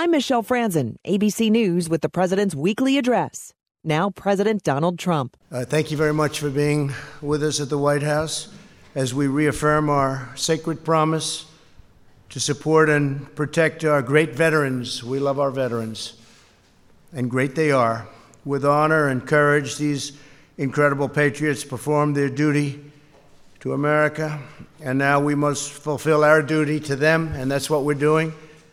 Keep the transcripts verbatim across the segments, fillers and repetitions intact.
I'm Michelle Franzen, A B C News with the President's weekly address. Now, President Donald Trump. Uh, thank you very much for being with us at the White House as we reaffirm our sacred promise to support and protect our great veterans. We love our veterans, and great they are. With honor and courage, these incredible patriots perform their duty to America, and now we must fulfill our duty to them, and that's what we're doing.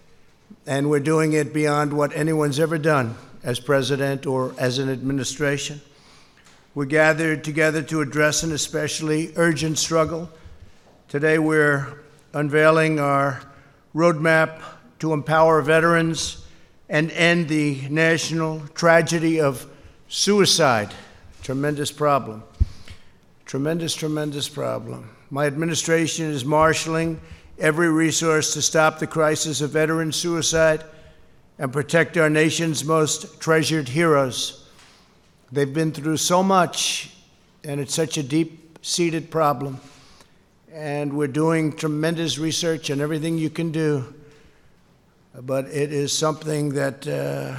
And we're doing it beyond what anyone's ever done as president or as an administration. We're gathered together to address an especially urgent struggle. Today we're unveiling our roadmap to empower veterans and end the national tragedy of suicide. Tremendous problem. Tremendous, tremendous problem. My administration is marshaling every resource to stop the crisis of veteran suicide and protect our nation's most treasured heroes. They've been through so much, and it's such a deep-seated problem. And we're doing tremendous research and everything you can do, but it is something that uh,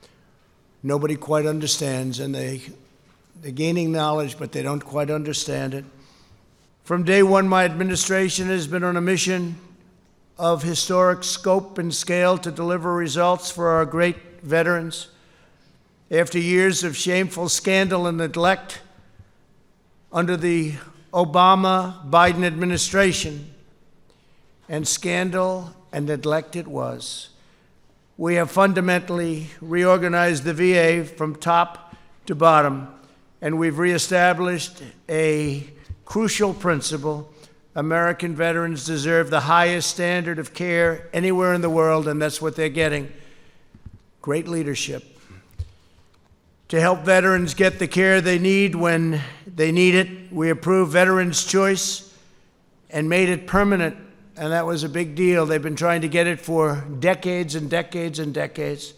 nobody quite understands, and they, they're gaining knowledge, but they don't quite understand it. From day one, my administration has been on a mission of historic scope and scale to deliver results for our great veterans. After years of shameful scandal and neglect under the Obama-Biden administration, and scandal and neglect it was, we have fundamentally reorganized the V A from top to bottom, and we've reestablished a crucial principle. American veterans deserve the highest standard of care anywhere in the world, and that's what they're getting. Great leadership. To help veterans get the care they need when they need it, we approved Veterans Choice and made it permanent, and that was a big deal. They've been trying to get it for decades and decades and decades,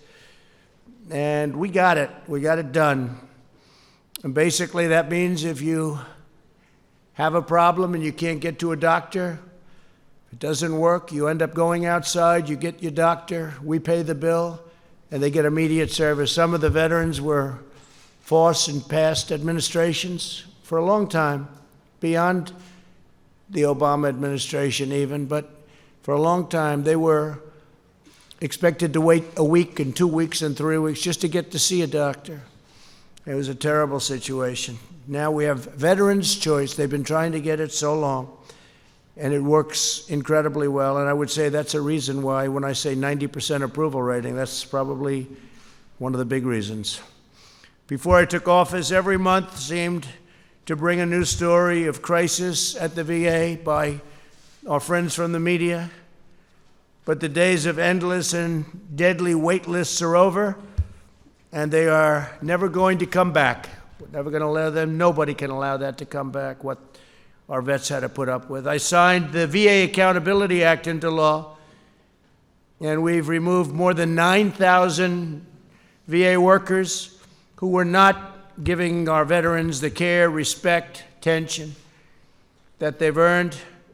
and we got it. We got it done. And basically that means if you have a problem and you can't get to a doctor, it doesn't work, you end up going outside, you get your doctor, we pay the bill, and they get immediate service. Some of the veterans were forced in past administrations for a long time, beyond the Obama administration even, but for a long time they were expected to wait a week and two weeks and three weeks just to get to see a doctor. It was a terrible situation. Now we have Veterans Choice. They've been trying to get it so long, and it works incredibly well. And I would say that's a reason why, when I say ninety percent approval rating, that's probably one of the big reasons. Before I took office, every month seemed to bring a new story of crisis at the V A by our friends from the media. But the days of endless and deadly wait lists are over, and they are never going to come back. We're never going to allow them. Nobody can allow that to come back, what our vets had to put up with. I signed the V A Accountability Act into law, and we've removed more than nine thousand V A workers who were not giving our veterans the care, respect, attention that they've earned.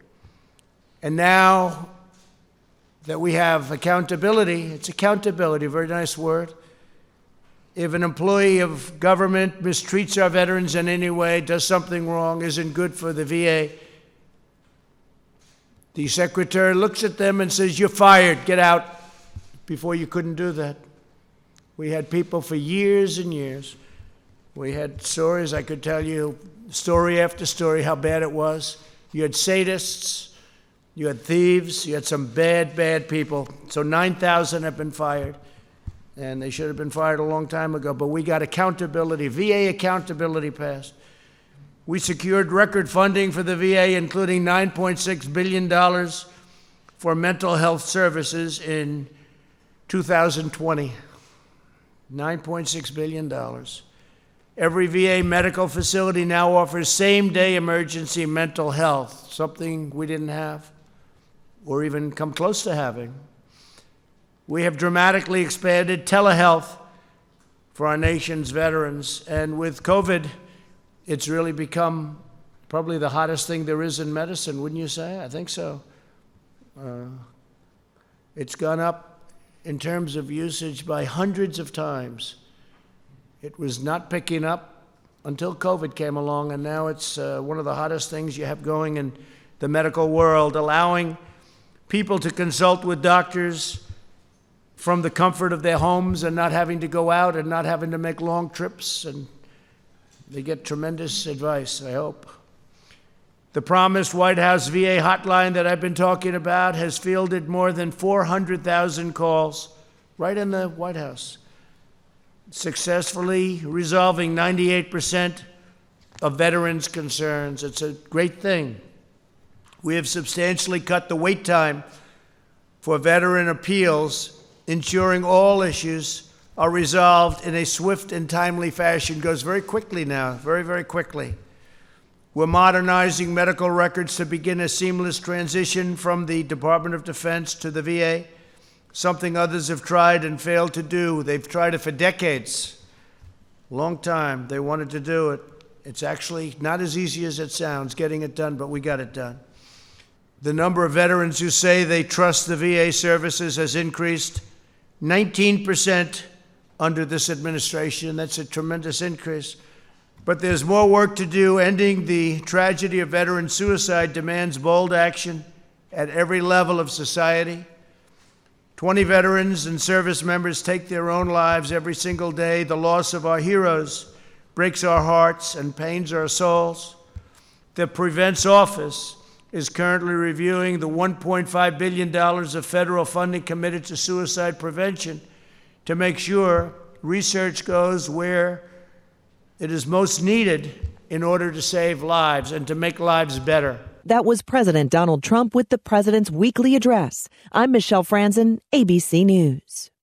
And now that we have accountability, it's accountability, a very nice word. If an employee of government mistreats our veterans in any way, does something wrong, isn't good for the V A, the secretary looks at them and says, "You're fired, get out." Before, you couldn't do that. We had people for years and years. We had stories, I could tell you, story after story, how bad it was. You had sadists, you had thieves, you had some bad, bad people. So nine thousand have been fired. And they should have been fired a long time ago, but we got accountability, V A accountability passed. We secured record funding for the V A, including nine point six billion dollars for mental health services in two thousand twenty. nine point six billion dollars. Every V A medical facility now offers same-day emergency mental health, something we didn't have or even come close to having. We have dramatically expanded telehealth for our nation's veterans. And with COVID, it's really become probably the hottest thing there is in medicine, wouldn't you say? I think so. Uh, it's gone up in terms of usage by hundreds of times. It was not picking up until COVID came along, and now it's uh, one of the hottest things you have going in the medical world, allowing people to consult with doctors from the comfort of their homes and not having to go out and not having to make long trips, and they get tremendous advice, I hope. The promised White House V A hotline that I've been talking about has fielded more than four hundred thousand calls right in the White House, successfully resolving ninety-eight percent of veterans' concerns. It's a great thing. We have substantially cut the wait time for veteran appeals, ensuring all issues are resolved in a swift and timely fashion. It goes very quickly now, very, very quickly. We're modernizing medical records to begin a seamless transition from the Department of Defense to the V A, something others have tried and failed to do. They've tried it for decades, long time. They wanted to do it. It's actually not as easy as it sounds, getting it done, but we got it done. The number of veterans who say they trust the V A services has increased nineteen percent under this administration. That's a tremendous increase. But there's more work to do. Ending the tragedy of veteran suicide demands bold action at every level of society. twenty veterans and service members take their own lives every single day. The loss of our heroes breaks our hearts and pains our souls. The Prevent's Office is currently reviewing the one point five billion dollars of federal funding committed to suicide prevention to make sure research goes where it is most needed in order to save lives and to make lives better. That was President Donald Trump with the President's Weekly Address. I'm Michelle Franzen, A B C News.